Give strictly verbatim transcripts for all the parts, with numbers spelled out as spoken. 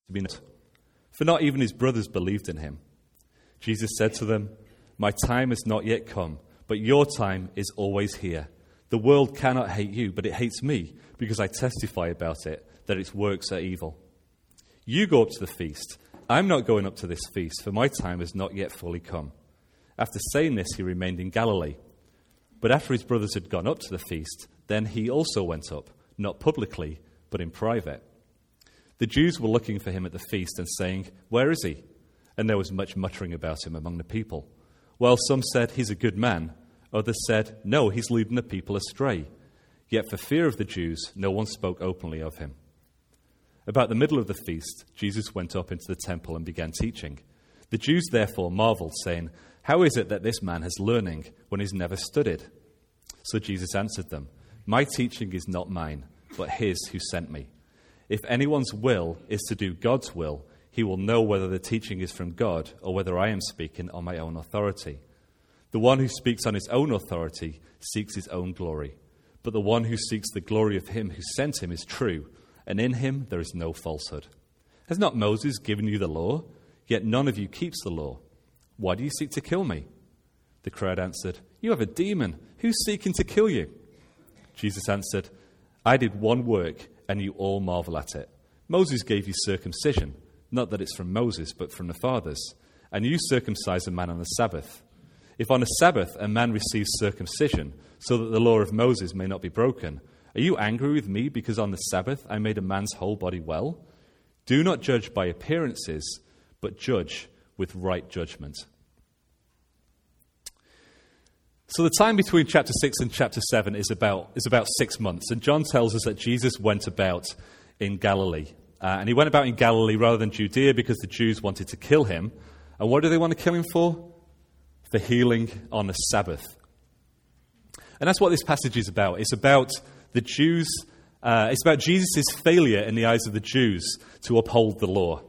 For not even his brothers believed in him. Jesus said to them, "My time has not yet come, but your time is always here. The world cannot hate you, but it hates me, because I testify about it, that its works are evil. You go up to the feast. I'm not going up to this feast, for my time has not yet fully come." After saying this, he remained in Galilee. But after his brothers had gone up to the feast, then he also went up, not publicly, but in private. The Jews were looking for him at the feast and saying, "Where is he?" And there was much muttering about him among the people. Well, some said, "He's a good man." Others said, "No, he's leading the people astray." Yet for fear of the Jews, no one spoke openly of him. About the middle of the feast, Jesus went up into the temple and began teaching. The Jews therefore marveled, saying, "How is it that this man has learning when he's never studied?" So Jesus answered them, "My teaching is not mine, but his who sent me. If anyone's will is to do God's will, he will know whether the teaching is from God or whether I am speaking on my own authority. The one who speaks on his own authority seeks his own glory, but the one who seeks the glory of him who sent him is true, and in him there is no falsehood. Has not Moses given you the law? Yet none of you keeps the law. Why do you seek to kill me?" The crowd answered, "You have a demon. Who's seeking to kill you?" Jesus answered, "I did one work, and you all marvel at it. Moses gave you circumcision, not that it's from Moses, but from the fathers. And you circumcise a man on the Sabbath. If on a Sabbath a man receives circumcision, so that the law of Moses may not be broken, are you angry with me because on the Sabbath I made a man's whole body well? Do not judge by appearances, but judge with right judgment." So the time between chapter six and chapter seven is about is about six months. And John tells us that Jesus went about in Galilee. Uh, and he went about in Galilee rather than Judea because the Jews wanted to kill him. And what do they want to kill him for? For healing on a Sabbath. And that's what this passage is about. It's about the Jews, uh, it's about Jesus' failure in the eyes of the Jews to uphold the law.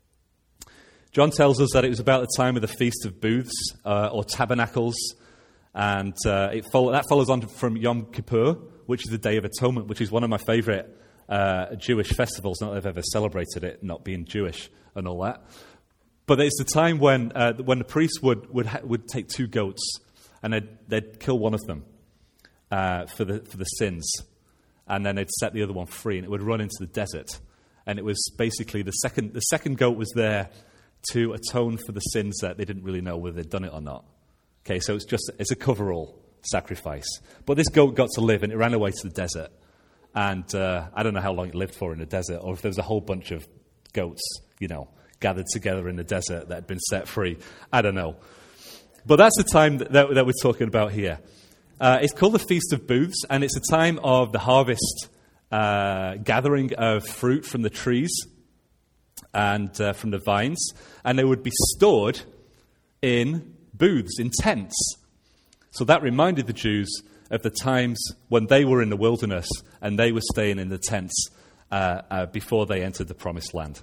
John tells us that it was about the time of the Feast of Booths, uh, or Tabernacles, and uh, it follow, that follows on from Yom Kippur, which is the Day of Atonement, which is one of my favorite uh, Jewish festivals. Not that I've ever celebrated it, not being Jewish and all that. But it's the time when uh, when the priests would would, ha- would take two goats and they'd, they'd kill one of them uh, for the for the sins, and then they'd set the other one free, and it would run into the desert. And it was basically the second the second goat was there to atone for the sins that they didn't really know whether they'd done it or not. Okay, so it's just it's a coverall sacrifice. But this goat got to live, and it ran away to the desert. And uh, I don't know how long it lived for in the desert, or if there was a whole bunch of goats, you know, gathered together in the desert that had been set free. I don't know. But that's the time that, that, that we're talking about here. Uh, it's called the Feast of Booths, and it's a time of the harvest, uh, gathering of fruit from the trees and uh, from the vines. And they would be stored in booths, in tents. So that reminded the Jews of the times when they were in the wilderness and they were staying in the tents uh, uh, before they entered the promised land.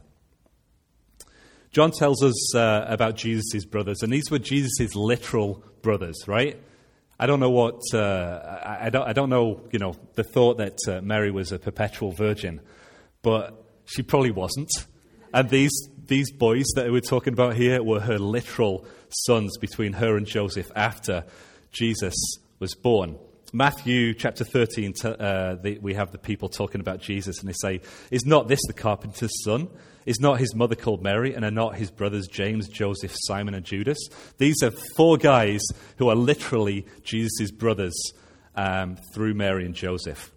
John tells us uh, about Jesus' brothers, and these were Jesus' literal brothers, right? I don't know what, uh, I, I, don't, I don't know, you know, the thought that uh, Mary was a perpetual virgin, but she probably wasn't. And these these boys that we're talking about here were her literal sons between her and Joseph after Jesus was born. Matthew chapter thirteen, uh, the, we have the people talking about Jesus, and they say, "Is not this the carpenter's son? Is not his mother called Mary? And are not his brothers James, Joseph, Simon, and Judas?" These are four guys who are literally Jesus' brothers um, through Mary and Joseph.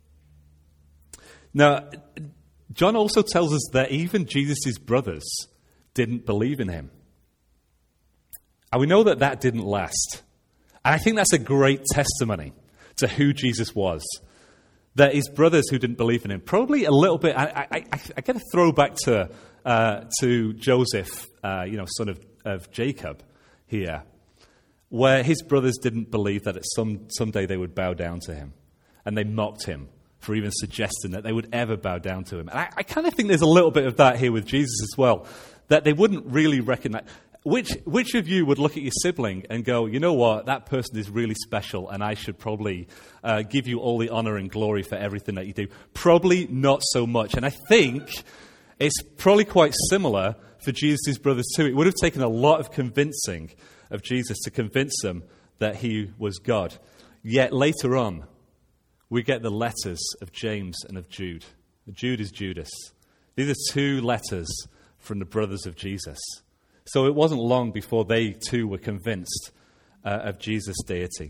Now, John also tells us that even Jesus' brothers didn't believe in him. And we know that that didn't last. And I think that's a great testimony to who Jesus was. That his brothers who didn't believe in him, probably a little bit, I, I, I, I get a throwback to uh, to Joseph, uh, you know, son of, of Jacob here, where his brothers didn't believe that at some someday they would bow down to him. And they mocked him for even suggesting that they would ever bow down to him. And I, I kind of think there's a little bit of that here with Jesus as well, that they wouldn't really recognize. Which which of you would look at your sibling and go, you know what, that person is really special and I should probably uh, give you all the honor and glory for everything that you do? Probably not so much. And I think It's probably quite similar for Jesus' brothers too. It would have taken a lot of convincing of Jesus to convince them that he was God. Yet later on, we get the letters of James and of Jude. Jude is Judas. These are two letters from the brothers of Jesus. So it wasn't long before they too were convinced uh, of Jesus' deity.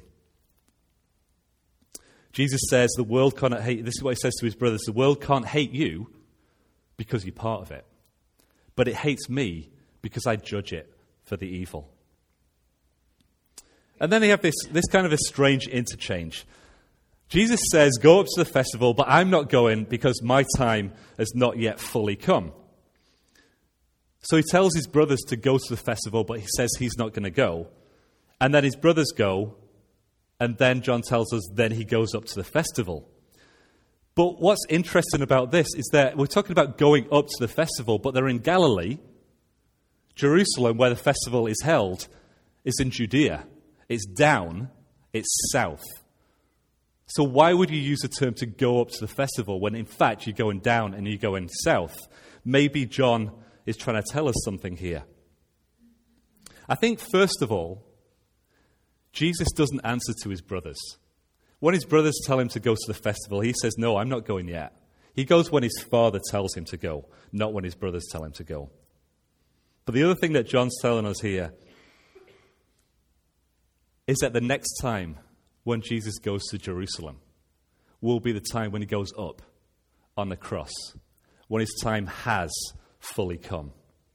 Jesus says the world cannot hate, this is what he says to his brothers, the world can't hate you because you're part of it. But it hates me because I judge it for the evil. And then they have this, this kind of a strange interchange. Jesus says, go up to the festival, but I'm not going because my time has not yet fully come. So he tells his brothers to go to the festival, but he says he's not going to go. And then his brothers go, and then John tells us then he goes up to the festival. But what's interesting about this is that we're talking about going up to the festival, but they're in Galilee. Jerusalem, where the festival is held, is in Judea. It's down, it's south. So why would you use the term to go up to the festival when in fact you're going down and you're going south? Maybe John is trying to tell us something here. I think first of all, Jesus doesn't answer to his brothers. When his brothers tell him to go to the festival, he says, no, I'm not going yet. He goes when his father tells him to go, not when his brothers tell him to go. But the other thing that John's telling us here is that the next time when Jesus goes to Jerusalem will be the time when he goes up on the cross, when his time has fully come.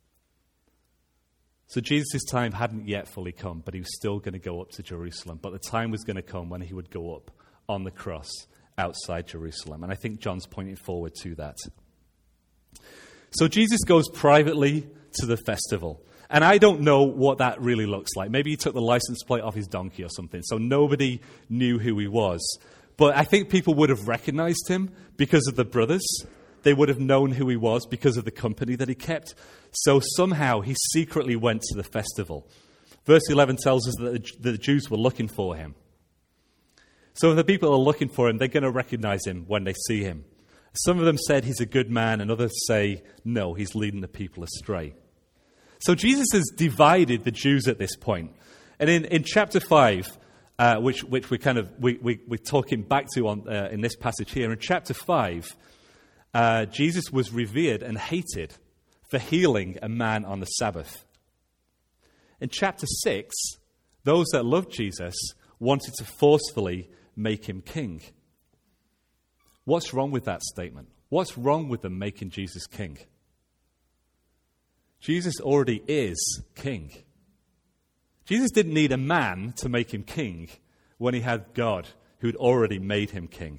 So Jesus' time hadn't yet fully come, but he was still going to go up to Jerusalem. But the time was going to come when he would go up on the cross outside Jerusalem. And I think John's pointing forward to that. So Jesus goes privately to the festival. And I don't know what that really looks like. Maybe he took the license plate off his donkey or something, so nobody knew who he was. But I think people would have recognized him because of the brothers. They would have known who he was because of the company that he kept. So somehow he secretly went to the festival. Verse eleven tells us that the Jews were looking for him. So if the people are looking for him, they're going to recognize him when they see him. Some of them said he's a good man, and others say, no, he's leading the people astray. So Jesus has divided the Jews at this point. And in, in chapter five, uh, which, which we kind of, we, we, we're talking back to on, uh, in this passage here, in chapter five, Uh, Jesus was revered and hated for healing a man on the Sabbath. In chapter six, those that loved Jesus wanted to forcefully make him king. What's wrong with that statement? What's wrong with them making Jesus king? Jesus already is king. Jesus didn't need a man to make him king when he had God who'd already made him king.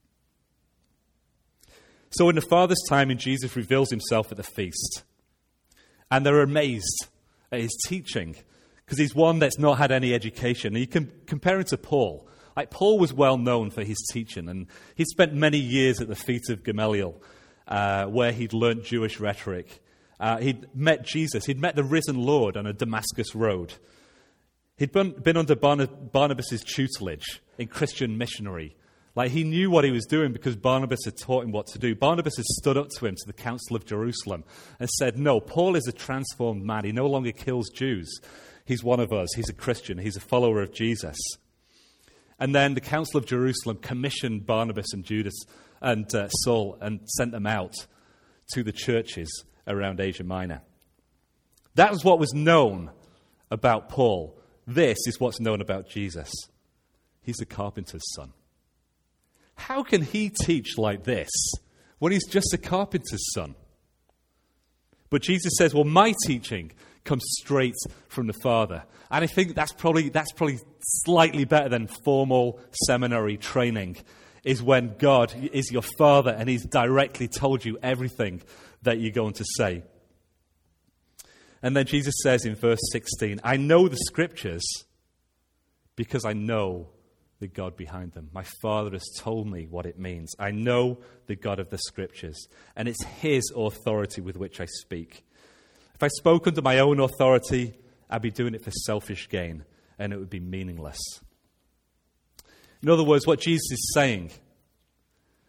So in the Father's time, Jesus reveals himself at the feast. And they're amazed at his teaching because he's one that's not had any education. And you can compare him to Paul. Like Paul was well known for his teaching, and he'd spent many years at the feet of Gamaliel, uh, where he'd learnt Jewish rhetoric. Uh, he'd met Jesus. He'd met the risen Lord on a Damascus road. He'd been, been under Barnab- Barnabas' tutelage in Christian missionary. Like he knew what he was doing because Barnabas had taught him what to do. Barnabas had stood up to him to the Council of Jerusalem and said, no, Paul is a transformed man. He no longer kills Jews. He's one of us. He's a Christian. He's a follower of Jesus. And then the Council of Jerusalem commissioned Barnabas and Judas and uh, Saul and sent them out to the churches around Asia Minor. That was what was known about Paul. This is what's known about Jesus. He's the carpenter's son. How can he teach like this when he's just a carpenter's son? But Jesus says, well, my teaching comes straight from the Father. And I think that's probably that's probably slightly better than formal seminary training, is when God is your Father and he's directly told you everything that you're going to say. And then Jesus says in verse sixteen, I know the Scriptures because I know the God behind them. My Father has told me what it means. I know the God of the Scriptures, and it's his authority with which I speak. If I spoke under my own authority, I'd be doing it for selfish gain, and it would be meaningless. In other words, what Jesus is saying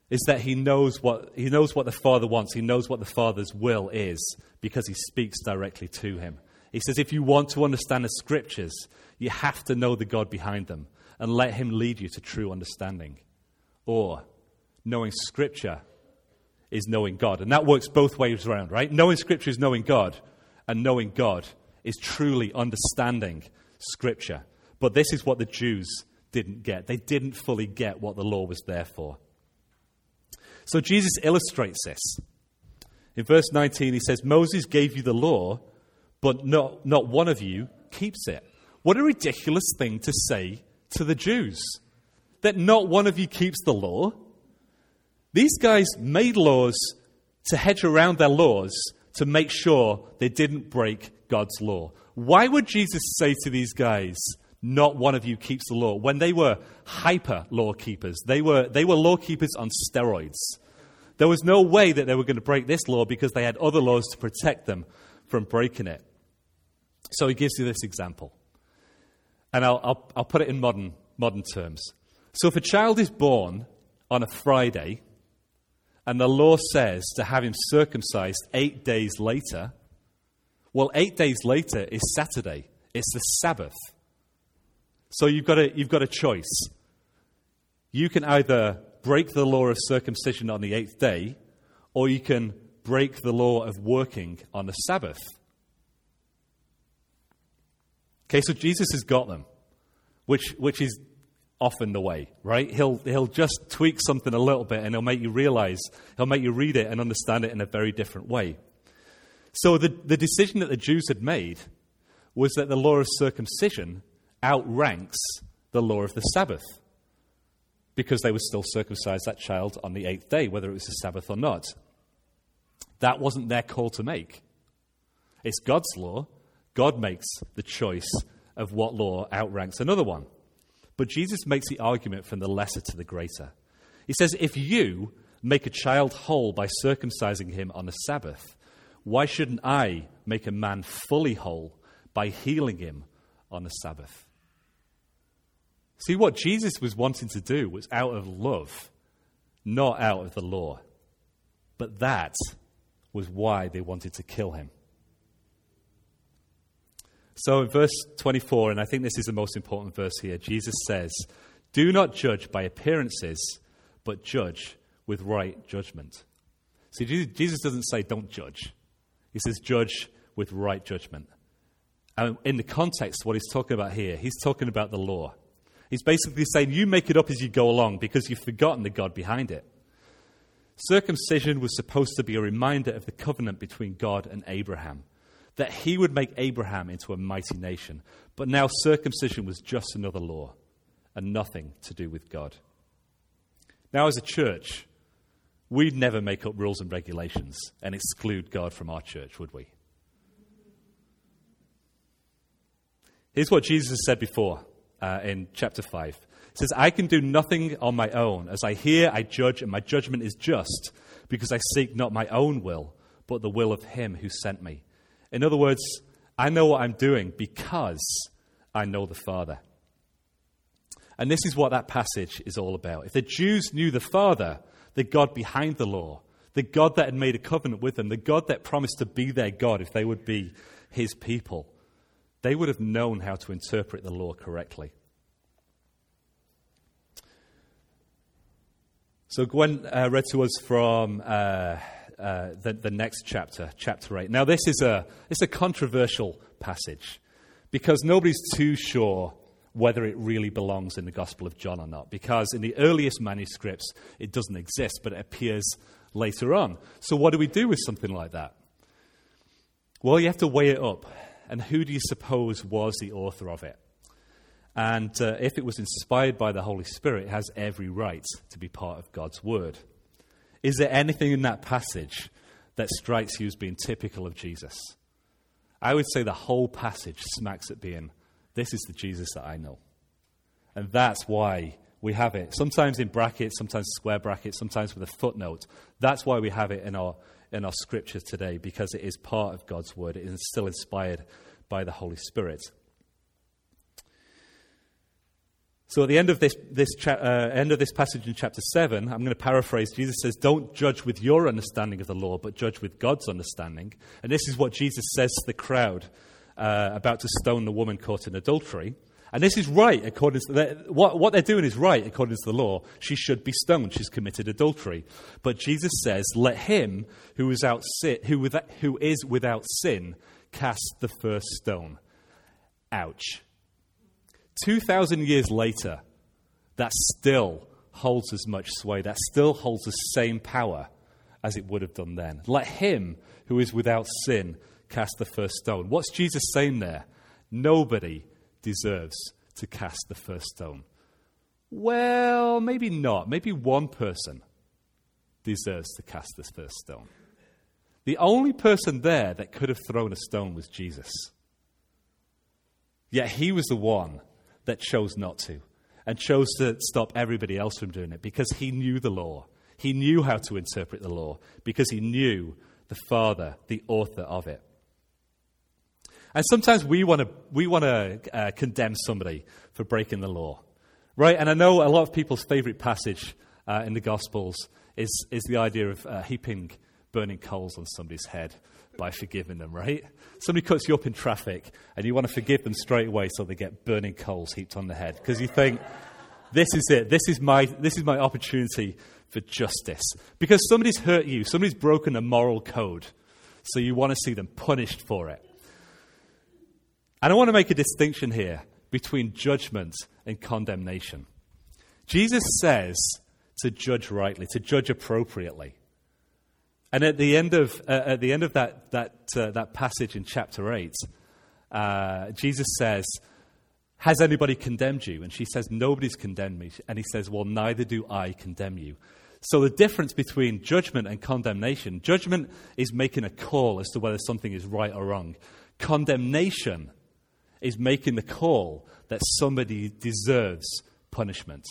is that he knows what he knows what the Father wants. He knows what the Father's will is because he speaks directly to him. He says, if you want to understand the Scriptures, you have to know the God behind them and let him lead you to true understanding. Or, knowing Scripture is knowing God. And that works both ways around, right? Knowing Scripture is knowing God, and knowing God is truly understanding Scripture. But this is what the Jews didn't get. They didn't fully get what the law was there for. So Jesus illustrates this. In verse nineteen, he says, Moses gave you the law, but not, not one of you keeps it. What a ridiculous thing to say to the Jews. That not one of you keeps the law. These guys made laws to hedge around their laws to make sure they didn't break God's law. Why would Jesus say to these guys, not one of you keeps the law, when they were hyper law keepers? They were, they were law keepers on steroids. There was no way that they were going to break this law because they had other laws to protect them from breaking it. So he gives you this example. And I'll, I'll, I'll put it in modern, modern terms. So if a child is born on a Friday and the law says to have him circumcised eight days later, well, eight days later is Saturday. It's the Sabbath. So you've got a, you've got a choice. You can either break the law of circumcision on the eighth day, or you can break the law of working on the Sabbath. Okay, so Jesus has got them, which which is often the way, right? He'll he'll just tweak something a little bit and he'll make you realize, he'll make you read it and understand it in a very different way. So the, the decision that the Jews had made was that the law of circumcision outranks the law of the Sabbath, because they would still circumcise that child on the eighth day, whether it was the Sabbath or not. That wasn't their call to make. It's God's law. God makes the choice of what law outranks another one. But Jesus makes the argument from the lesser to the greater. He says, if you make a child whole by circumcising him on the Sabbath, why shouldn't I make a man fully whole by healing him on the Sabbath? See, what Jesus was wanting to do was out of love, not out of the law. But that was why they wanted to kill him. So in verse twenty-four, and I think this is the most important verse here, Jesus says, do not judge by appearances, but judge with right judgment. See, Jesus doesn't say don't judge. He says judge with right judgment. And in the context, what he's talking about here, he's talking about the law. He's basically saying you make it up as you go along because you've forgotten the God behind it. Circumcision was supposed to be a reminder of the covenant between God and Abraham, that he would make Abraham into a mighty nation. But now circumcision was just another law and nothing to do with God. Now, as a church, we'd never make up rules and regulations and exclude God from our church, would we? Here's what Jesus has said before uh, in chapter five. He says, I can do nothing on my own. As I hear, I judge, and my judgment is just, because I seek not my own will, but the will of him who sent me. In other words, I know what I'm doing because I know the Father. And this is what that passage is all about. If the Jews knew the Father, the God behind the law, the God that had made a covenant with them, the God that promised to be their God if they would be his people, they would have known how to interpret the law correctly. So Gwen uh, read to us from uh, uh, the, the next chapter, chapter eight. Now this is a it's a controversial passage because nobody's too sure whether it really belongs in the Gospel of John or not. Because in the earliest manuscripts it doesn't exist, but it appears later on. So what do we do with something like that? Well, you have to weigh it up. And who do you suppose was the author of it? And uh, if it was inspired by the Holy Spirit, it has every right to be part of God's Word. Is there anything in that passage that strikes you as being typical of Jesus? I would say the whole passage smacks at being, this is the Jesus that I know. And that's why we have it. Sometimes in brackets, sometimes square brackets, sometimes with a footnote. That's why we have it in our in our scripture today, because it is part of God's Word. It is still inspired by the Holy Spirit. So at the end of this, this cha- uh, end of this passage in chapter seven, I'm going to paraphrase. Jesus says, don't judge with your understanding of the law, but judge with God's understanding. And this is what Jesus says to the crowd uh, about to stone the woman caught in adultery. And this is right, according to the, what, what they're doing is right, according to the law. She should be stoned. She's committed adultery. But Jesus says, let him who is, out sin, who, without, who is without sin cast the first stone. Ouch. Two thousand years later, that still holds as much sway. That still holds the same power as it would have done then. Let him who is without sin cast the first stone. What's Jesus saying there? Nobody deserves to cast the first stone. Well, maybe not. Maybe one person deserves to cast the first stone. The only person there that could have thrown a stone was Jesus. Yet he was the one that chose not to and chose to stop everybody else from doing it because he knew the law. He knew how to interpret the law because he knew the Father, the author of it. And sometimes we want to we want to uh, condemn somebody for breaking the law, right? And I know a lot of people's favorite passage uh, in the Gospels is is the idea of uh, heaping burning coals on somebody's head by forgiving them, right? Somebody cuts you up in traffic and you want to forgive them straight away so they get burning coals heaped on their head because you think, this is it. This is my this is my opportunity for justice. Because somebody's hurt you. Somebody's broken a moral code. So you want to see them punished for it. And I want to make a distinction here between judgment and condemnation. Jesus says to judge rightly, to judge appropriately. And at the end of uh, at the end of that that uh, that passage in chapter eight, uh, Jesus says, "Has anybody condemned you?" And she says, "Nobody's condemned me." And he says, "Well, neither do I condemn you." So the difference between judgment and condemnation: judgment is making a call as to whether something is right or wrong. Condemnation is making the call that somebody deserves punishment.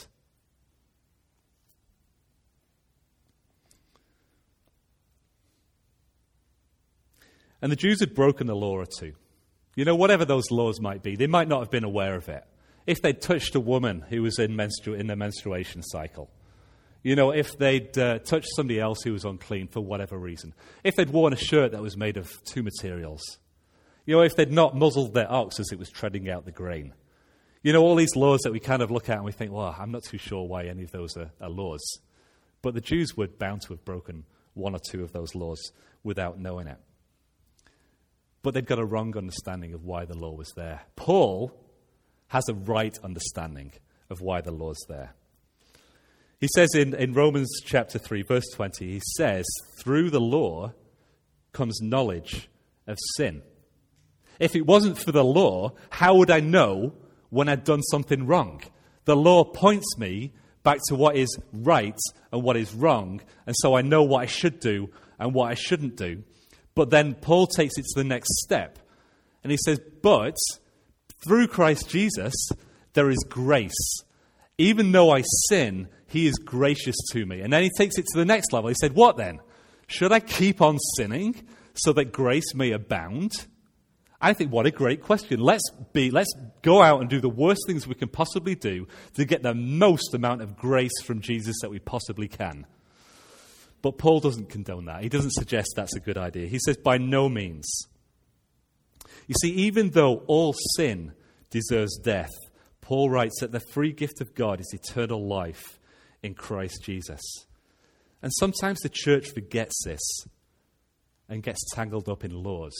And the Jews had broken the law or two. You know, whatever those laws might be, they might not have been aware of it. If they'd touched a woman who was in, menstru- in their menstruation cycle, you know, if they'd uh, touched somebody else who was unclean for whatever reason, if they'd worn a shirt that was made of two materials, you know, if they'd not muzzled their ox as it was treading out the grain. You know, all these laws that we kind of look at and we think, well, I'm not too sure why any of those are, are laws. But the Jews were bound to have broken one or two of those laws without knowing it. But they'd got a wrong understanding of why the law was there. Paul has a right understanding of why the law's there. He says in, in Romans chapter three, verse twenty, he says, through the law comes knowledge of sin. If it wasn't for the law, how would I know when I'd done something wrong? The law points me back to what is right and what is wrong, and so I know what I should do and what I shouldn't do. But then Paul takes it to the next step, and he says, but through Christ Jesus, there is grace. Even though I sin, he is gracious to me. And then he takes it to the next level. He said, what then? Should I keep on sinning so that grace may abound? I think what a great question. Let's be, let's go out and do the worst things we can possibly do to get the most amount of grace from Jesus that we possibly can. But Paul doesn't condone that. He doesn't suggest that's a good idea. He says, by no means. You see, even though all sin deserves death, Paul writes that the free gift of God is eternal life in Christ Jesus. And sometimes the church forgets this and gets tangled up in laws.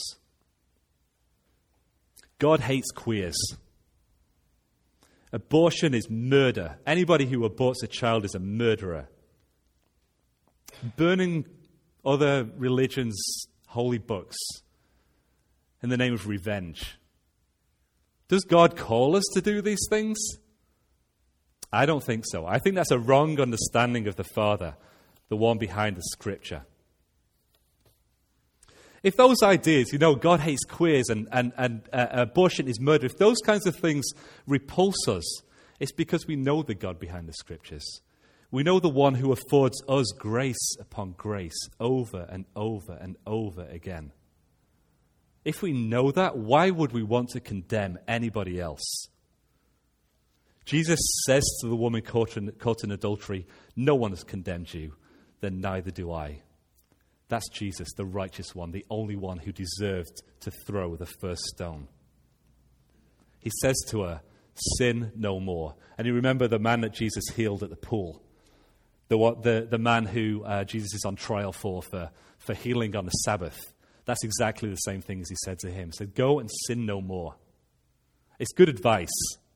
God hates queers. Abortion is murder. Anybody who aborts a child is a murderer. Burning other religions' holy books in the name of revenge. Does God call us to do these things? I don't think so. I think that's a wrong understanding of the Father, the one behind the Scripture. If those ideas, you know, God hates queers and, and, and uh, abortion is murder, if those kinds of things repulse us, it's because we know the God behind the Scriptures. We know the one who affords us grace upon grace over and over and over again. If we know that, why would we want to condemn anybody else? Jesus says to the woman caught in, caught in adultery, no one has condemned you, then neither do I. That's Jesus, the righteous one, the only one who deserved to throw the first stone. He says to her, sin no more. And you remember the man that Jesus healed at the pool, the the, the man who uh, Jesus is on trial for, for for healing on the Sabbath. That's exactly the same thing as he said to him. He said, go and sin no more. It's good advice.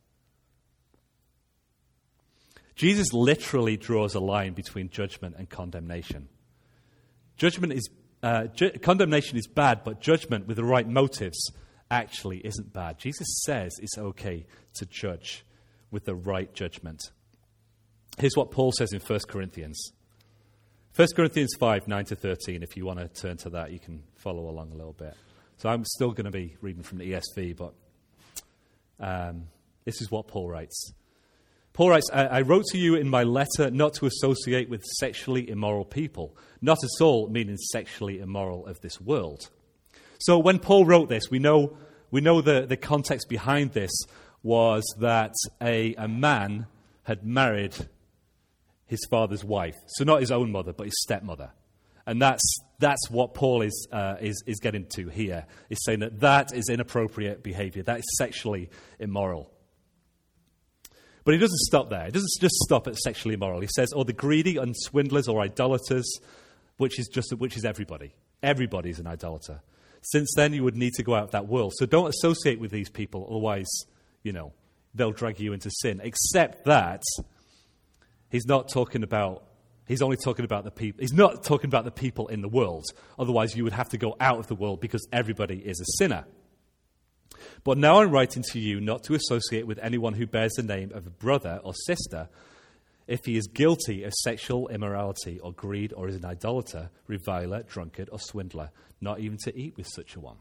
Jesus literally draws a line between judgment and condemnation. Judgment is uh, ju- condemnation is bad, but judgment with the right motives actually isn't bad. Jesus says it's okay to judge with the right judgment. Here's what Paul says in First Corinthians. First Corinthians five, nine to thirteen. If you want to turn to that, you can follow along a little bit. So I'm still going to be reading from the E S V, but um, this is what Paul writes. Paul writes, I, I wrote to you in my letter not to associate with sexually immoral people, not at all meaning sexually immoral of this world. So when Paul wrote this, we know we know the, the context behind this was that a, a man had married his father's wife. So not his own mother, but his stepmother. And that's that's what Paul is uh, is is getting to here. Is saying that that is inappropriate behavior. That is sexually immoral. But he doesn't stop there. He doesn't just stop at sexually immoral. He says, or the greedy and swindlers or idolaters, which is just which is everybody. Everybody is an idolater. Since then, you would need to go out of that world. So don't associate with these people, otherwise, you know, they'll drag you into sin. Except that he's not talking about, he's only talking about the people, he's not talking about the people in the world. Otherwise, you would have to go out of the world because everybody is a sinner. But now I'm writing to you not to associate with anyone who bears the name of a brother or sister if he is guilty of sexual immorality or greed or is an idolater, reviler, drunkard, or swindler, not even to eat with such a one.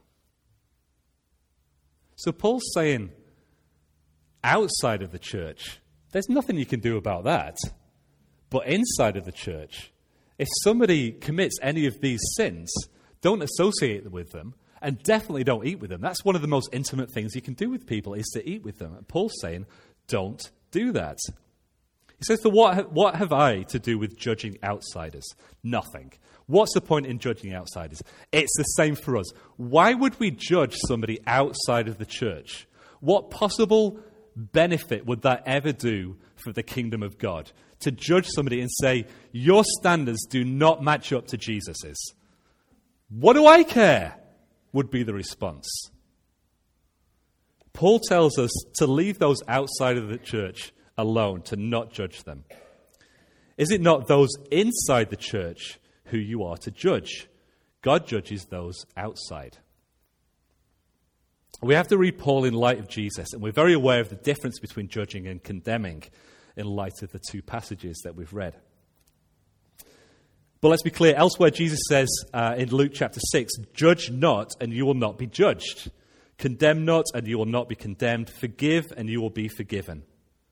So Paul's saying, outside of the church, there's nothing you can do about that. But inside of the church, if somebody commits any of these sins, don't associate with them, and definitely don't eat with them. That's one of the most intimate things you can do with people, is to eat with them. And Paul's saying, don't do that. He says, so what, what have I to do with judging outsiders? Nothing. What's the point in judging outsiders? It's the same for us. Why would we judge somebody outside of the church? What possible benefit would that ever do for the kingdom of God? To judge somebody and say, your standards do not match up to Jesus's. What do I care? Would be the response. Paul tells us to leave those outside of the church alone, to not judge them. Is it not those inside the church who you are to judge? God judges those outside. We have to read Paul in light of Jesus, and we're very aware of the difference between judging and condemning in light of the two passages that we've read. But let's be clear, elsewhere Jesus says uh, in Luke chapter six, judge not and you will not be judged. Condemn not and you will not be condemned. Forgive and you will be forgiven.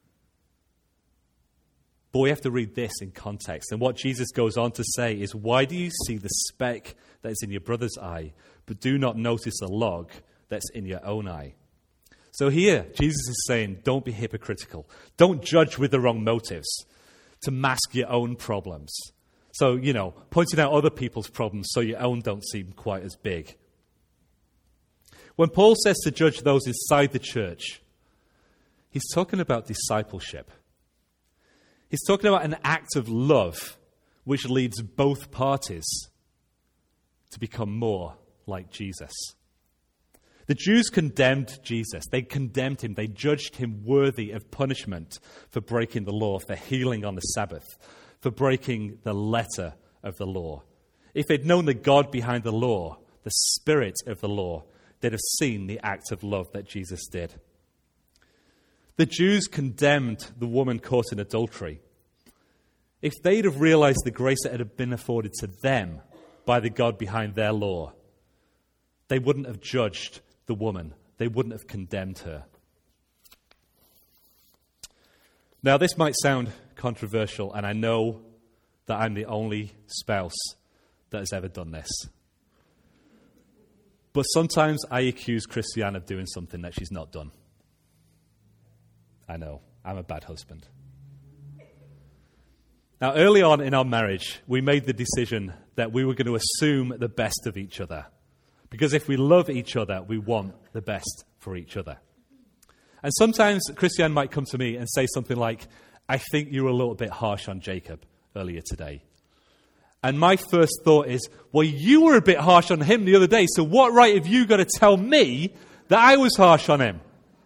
But we have to read this in context. And what Jesus goes on to say is, why do you see the speck that is in your brother's eye, but do not notice the log that's in your own eye? So here, Jesus is saying, don't be hypocritical. Don't judge with the wrong motives to mask your own problems. So, you know, pointing out other people's problems so your own don't seem quite as big. When Paul says to judge those inside the church, he's talking about discipleship. He's talking about an act of love which leads both parties to become more like Jesus. The Jews condemned Jesus. They condemned him. They judged him worthy of punishment for breaking the law, for healing on the Sabbath, for breaking the letter of the law. If they'd known the God behind the law, the spirit of the law, they'd have seen the act of love that Jesus did. The Jews condemned the woman caught in adultery. If they'd have realized the grace that had been afforded to them by the God behind their law, they wouldn't have judged the woman. They wouldn't have condemned her. Now, this might sound controversial, and I know that I'm the only spouse that has ever done this. But sometimes I accuse Christiane of doing something that she's not done. I know. I'm a bad husband. Now, early on in our marriage, we made the decision that we were going to assume the best of each other. Because if we love each other, we want the best for each other. And sometimes Christiane might come to me and say something like, I think you were a little bit harsh on Jacob earlier today. And my first thought is, well, you were a bit harsh on him the other day, so what right have you got to tell me that I was harsh on him?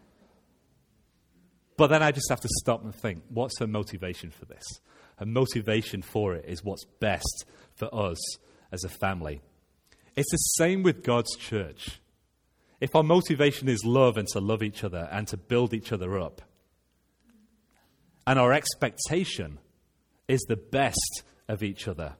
But then I just have to stop and think, what's her motivation for this? Her motivation for it is what's best for us as a family. It's the same with God's church. If our motivation is love and to love each other and to build each other up, and our expectation is the best of each other,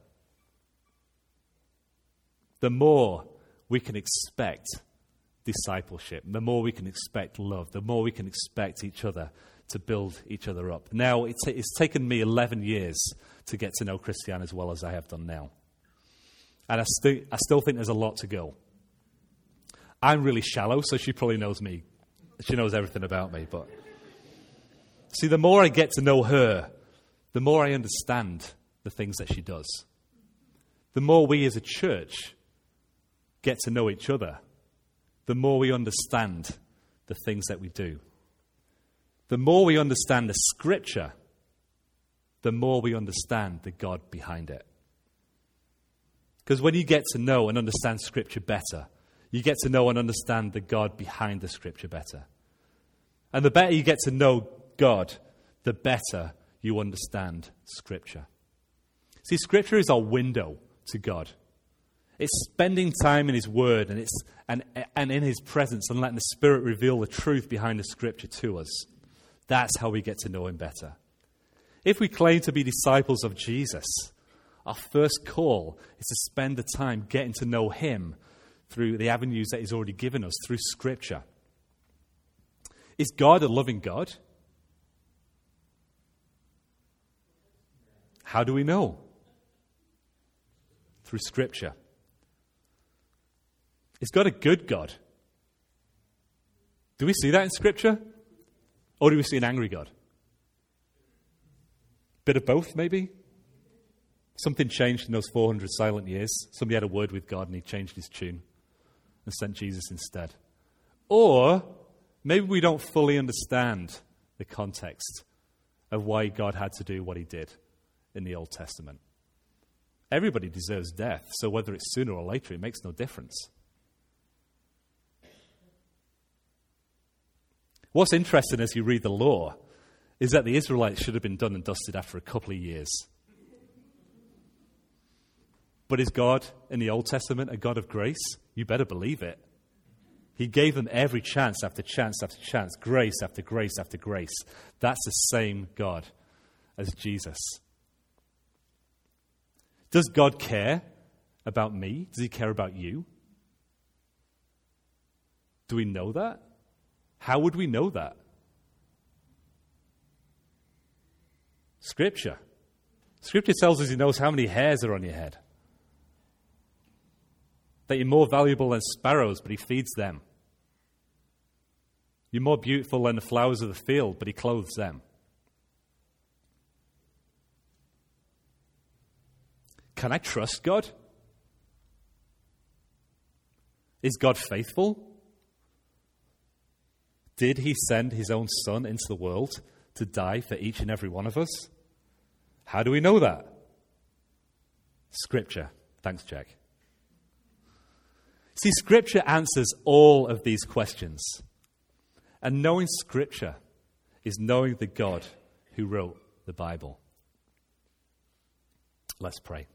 the more we can expect discipleship, the more we can expect love, the more we can expect each other to build each other up. Now, it's, it's taken me eleven years to get to know Christiane as well as I have done now. And I, st- I still think there's a lot to go. I'm really shallow, so she probably knows me. She knows everything about me. But see, the more I get to know her, the more I understand the things that she does. The more we as a church get to know each other, the more we understand the things that we do. The more we understand the Scripture, the more we understand the God behind it. Because when you get to know and understand Scripture better, you get to know and understand the God behind the Scripture better. And the better you get to know God, the better you understand Scripture. See, Scripture is our window to God. It's spending time in His Word and it's and, and in His presence and letting the Spirit reveal the truth behind the Scripture to us. That's how we get to know Him better. If we claim to be disciples of Jesus, our first call is to spend the time getting to know Him through the avenues that He's already given us, through Scripture. Is God a loving God? How do we know? Through Scripture. Is God a good God? Do we see that in Scripture? Or do we see an angry God? Bit of both, maybe? Something changed in those four hundred silent years. Somebody had a word with God and He changed His tune and sent Jesus instead. Or maybe we don't fully understand the context of why God had to do what He did in the Old Testament. Everybody deserves death, so whether it's sooner or later, it makes no difference. What's interesting as you read the law is that the Israelites should have been done and dusted after a couple of years. But is God in the Old Testament a God of grace? You better believe it. He gave them every chance after chance after chance, grace after grace after grace. That's the same God as Jesus. Does God care about me? Does He care about you? Do we know that? How would we know that? Scripture. Scripture tells us He knows how many hairs are on your head. That you're more valuable than sparrows, but He feeds them. You're more beautiful than the flowers of the field, but He clothes them. Can I trust God? Is God faithful? Did He send His own Son into the world to die for each and every one of us? How do we know that? Scripture. Thanks, Jack. See, Scripture answers all of these questions. And knowing Scripture is knowing the God who wrote the Bible. Let's pray.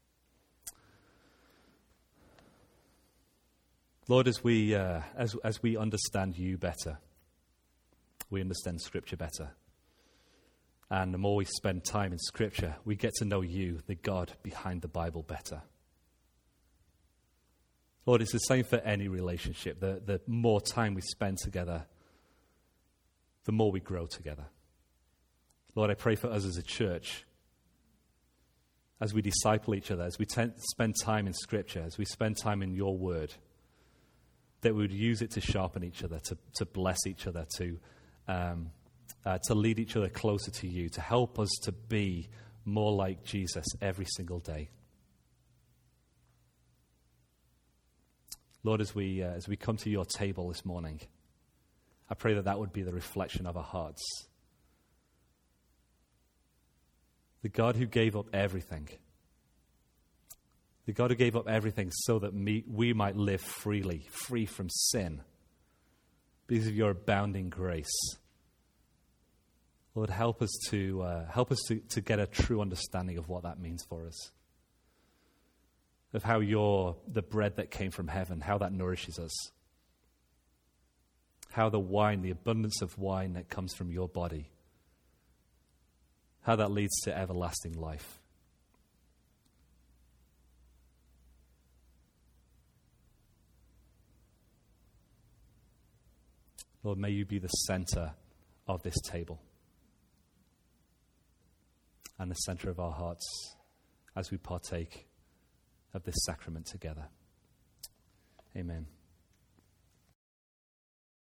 Lord, as we uh, as as we understand You better, we understand Scripture better. And the more we spend time in Scripture, we get to know You, the God behind the Bible, better. Lord, it's the same for any relationship. The, the more time we spend together, the more we grow together. Lord, I pray for us as a church, as we disciple each other, as we t- spend time in Scripture, as we spend time in Your Word, that we would use it to sharpen each other, to, to bless each other, to um, uh, to lead each other closer to you, to help us to be more like Jesus every single day. Lord, as we, uh, as we come to your table this morning, I pray that that would be the reflection of our hearts. The God who gave up everything, the God who gave up everything so that me, we might live freely, free from sin, because of your abounding grace. Lord, help us to uh, help us to, to get a true understanding of what that means for us, of how you're the bread that came from heaven, how that nourishes us, how the wine, the abundance of wine that comes from your body, how that leads to everlasting life. Lord, may you be the center of this table and the center of our hearts as we partake of this sacrament together. Amen.